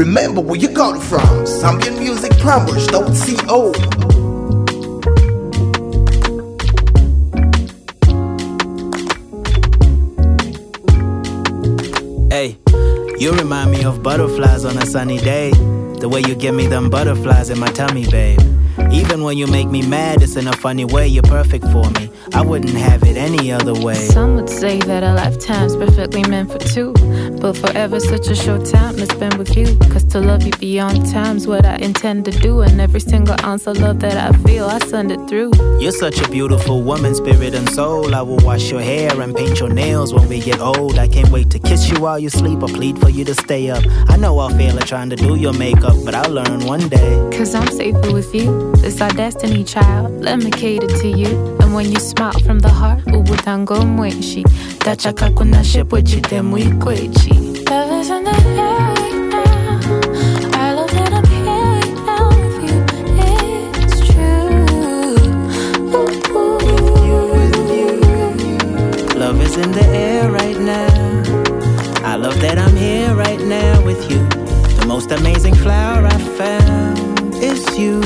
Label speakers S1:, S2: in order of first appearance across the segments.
S1: Remember where you got it from. Zambian Music Plumbers.co.
S2: Hey, you remind me of butterflies on a sunny day. The way you give me them butterflies in my tummy, babe. Even when you make me mad, it's in a funny way. You're perfect for me. I wouldn't have it any other way.
S3: Some would say that a lifetime's perfectly meant for two, but forever's such a short time to spend with you. Cause to love you beyond time's what I intend to do. And every single ounce of love that I feel, I send it through.
S2: You're such a beautiful woman, spirit and soul. I will wash your hair and paint your nails when we get old. I can't wait to kiss you while you sleep or plead for you to stay up. I know I'll fail at trying to do your makeup, but I'll learn one day.
S3: Cause I'm safer with you. It's our destiny, child. Let me cater to you. And when you smile from the heart, ubutango mweshi. Tachaka kuna shepwechi temwikwechi. Love is in the air right now. I love that I'm here right now with you. It's true.
S2: Love is in the air right now. I love that I'm here right now with you. The most amazing flower I found is you.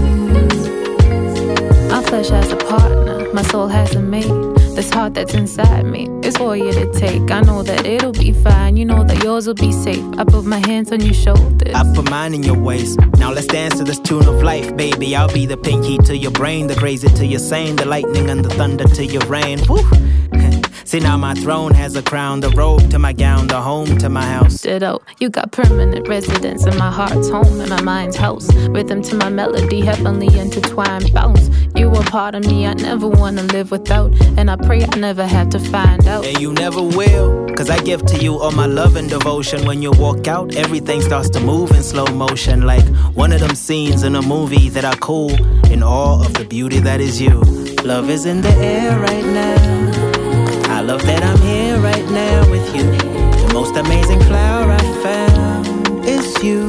S3: My flesh has a partner, my soul has a mate. This heart that's inside me is for you to take. I know that it'll be fine, you know that yours will be safe. I put my hands on your shoulders,
S2: I put mine in your waist. Now let's dance to this tune of life, baby. I'll be the pinky to your brain, the crazy to your sane, the lightning and the thunder to your rain. Woo. See, now my throne has a crown, the robe to my gown, the home to my house.
S3: Ditto, you got permanent residence in my heart's home and my mind's house. Rhythm to my melody, heavenly intertwined bounce. You a part of me I never wanna live without, and I pray I never have to find out.
S2: And you never will, cause I give to you all my love and devotion. When you walk out, everything starts to move in slow motion, like one of them scenes in a movie that are cool, in awe of the beauty that is you. Love is in the air right now. I love that I'm here right now with you. The most amazing flower I found is you.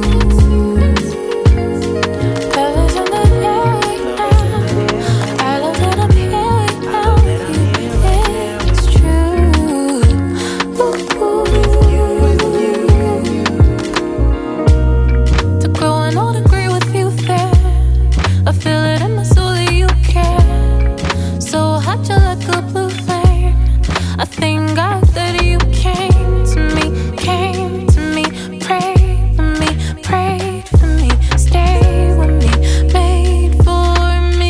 S3: Love is in the air right now. I love that I'm here right now with you. It's true. To grow and not agree with you fair. I feel it in my soul that you care. So hot you like a blue flame. I thank God that you came to me, prayed for me, stay with me, made for me.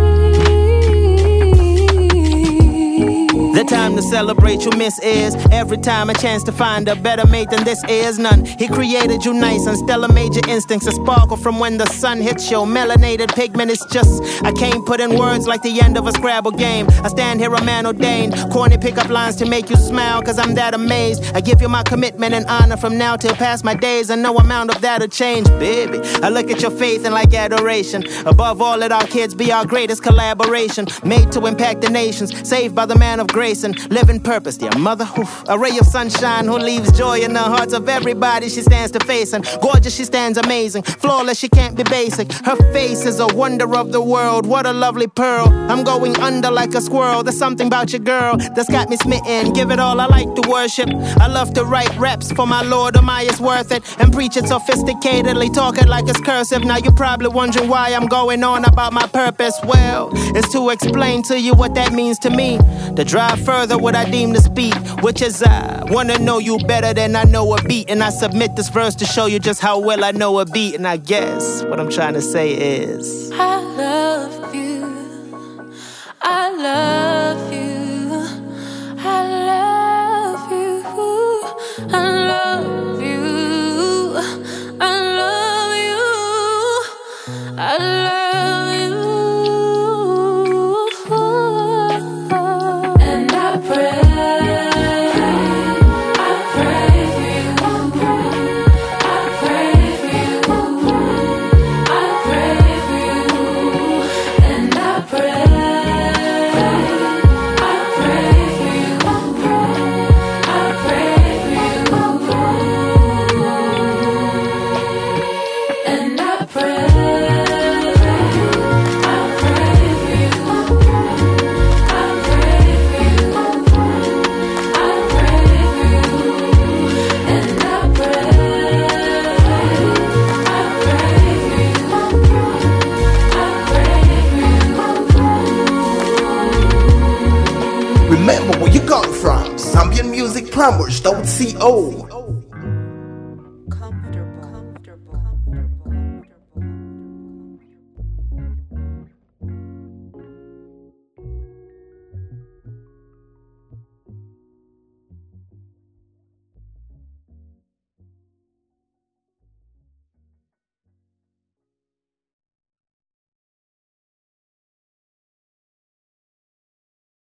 S2: The time to celebrate you, miss, is every time a chance to find a better mate than this is none. He created you nice and stellar, made your instincts a sparkle from when the sun hits your melanated pigment. It's just, I can't put in words like the end of a Scrabble game. I stand here a man ordained, corny pickup lines to make you smile, cause I'm that amazed. I give you my commitment and honor from now till past my days, and no amount of that'll change, baby. I look at your faith and like adoration. Above all, let our kids be our greatest collaboration, made to impact the nations, saved by the man of grace and living purpose. Dear mother, oof, a ray of sunshine who leaves joy in the hearts of everybody she stands to face. And gorgeous, she stands amazing, flawless, she can't be basic. Her face is a wonder of the world, what a lovely pearl. I'm going under like a squirrel. There's something about your girl that's got me smitten. Give it all, I like to worship. I love to write raps for my Lord, am I is worth it, and preach it sophisticatedly, talk it like it's cursive. Now you're probably wondering why I'm going on about my purpose. Well, it's to explain to you what that means to me, to drive further what I deem to speak, which is I wanna know you better than I know a beat. And I submit this verse to show you just how well I know a beat. And I guess what I'm trying to say is
S3: I love you, I love you, I love you, I love you, I love you, I love you. And I pray for you.
S1: Prambors.co.